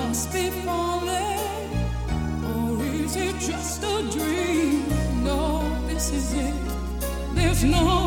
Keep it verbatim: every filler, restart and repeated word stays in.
must be falling, or is it just a dream? No, this is it. There's no